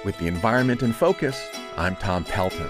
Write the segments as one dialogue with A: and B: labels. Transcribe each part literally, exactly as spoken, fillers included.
A: With the environment in focus, I'm Tom Pelton.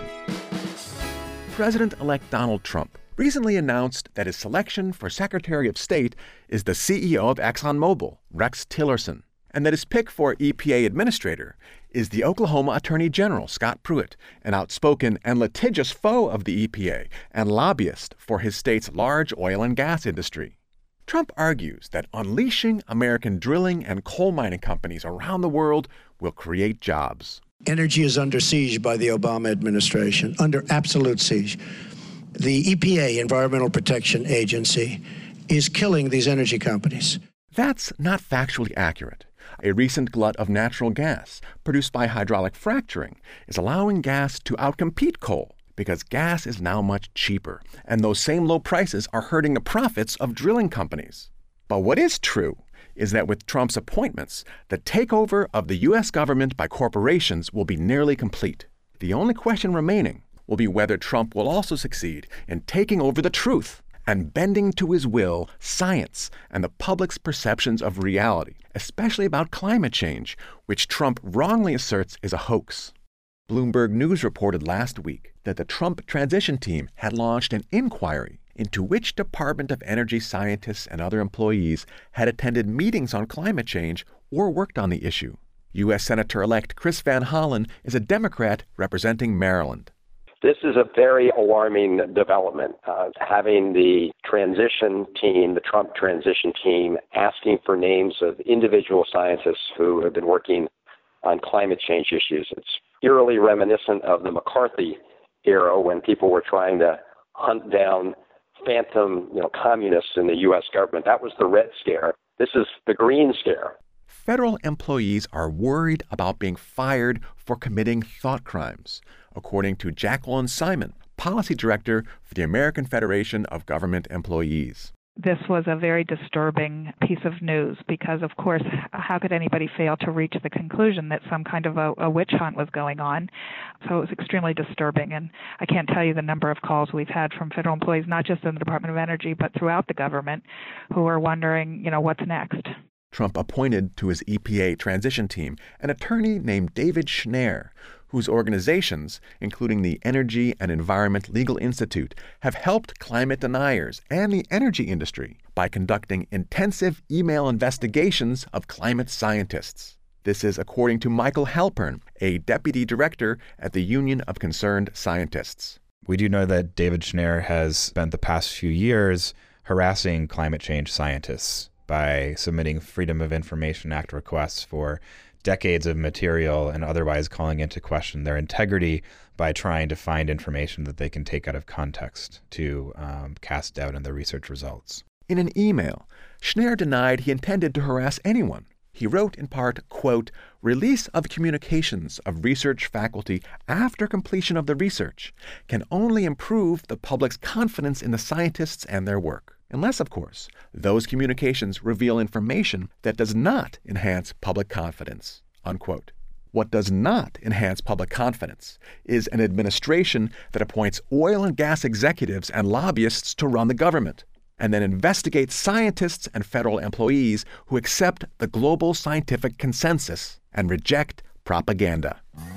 A: President-elect Donald Trump recently announced that his selection for Secretary of State is the C E O of ExxonMobil, Rex Tillerson, and that his pick for E P A Administrator is the Oklahoma Attorney General, Scott Pruitt, an outspoken and litigious foe of the E P A and lobbyist for his state's large oil and gas industry. Trump argues that unleashing American drilling and coal mining companies around the world will create jobs.
B: Energy is under siege by the Obama administration, under absolute siege. The E P A, Environmental Protection Agency, is killing these energy companies.
A: That's not factually accurate. A recent glut of natural gas produced by hydraulic fracturing is allowing gas to outcompete coal because gas is now much cheaper, and those same low prices are hurting the profits of drilling companies. But what is true is that with Trump's appointments, the takeover of the U S government by corporations will be nearly complete. The only question remaining will be whether Trump will also succeed in taking over the truth and bending to his will science and the public's perceptions of reality, especially about climate change, which Trump wrongly asserts is a hoax. Bloomberg News reported last week that the Trump transition team had launched an inquiry into which Department of Energy scientists and other employees had attended meetings on climate change or worked on the issue. U S Senator-elect Chris Van Hollen is a Democrat representing Maryland.
C: This is a very alarming development, uh, having the transition team, the Trump transition team, asking for names of individual scientists who have been working on climate change issues. It's eerily reminiscent of the McCarthy era when people were trying to hunt down phantom, you know, communists in the U S government. That was the Red Scare. This is the Green Scare.
A: Federal employees are worried about being fired for committing thought crimes, according to Jacqueline Simon, policy director for the American Federation of Government Employees.
D: This was a very disturbing piece of news because, of course, how could anybody fail to reach the conclusion that some kind of a, a witch hunt was going on? So it was extremely disturbing, and I can't tell you the number of calls we've had from federal employees, not just in the Department of Energy, but throughout the government, who are wondering, you know, what's next?
A: Trump appointed to his E P A transition team an attorney named David Schnarr, whose organizations, including the Energy and Environment Legal Institute, have helped climate deniers and the energy industry by conducting intensive email investigations of climate scientists. This is according to Michael Halpern, a deputy director at the Union of Concerned Scientists.
E: We do know that David Schnarr has spent the past few years harassing climate change scientists by submitting Freedom of Information Act requests for decades of material and otherwise calling into question their integrity by trying to find information that they can take out of context to um, cast doubt on the research results.
A: In an email, Schnarr denied he intended to harass anyone. He wrote in part, quote, "Release of communications of research faculty after completion of the research can only improve the public's confidence in the scientists and their work. Unless, of course, those communications reveal information that does not enhance public confidence," unquote. What does not enhance public confidence is an administration that appoints oil and gas executives and lobbyists to run the government, and then investigates scientists and federal employees who accept the global scientific consensus and reject propaganda.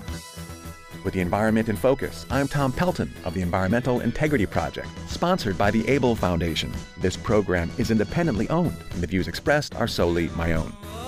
A: With the environment in focus, I'm Tom Pelton of the Environmental Integrity Project, sponsored by the Abel Foundation. This program is independently owned, and the views expressed are solely my own.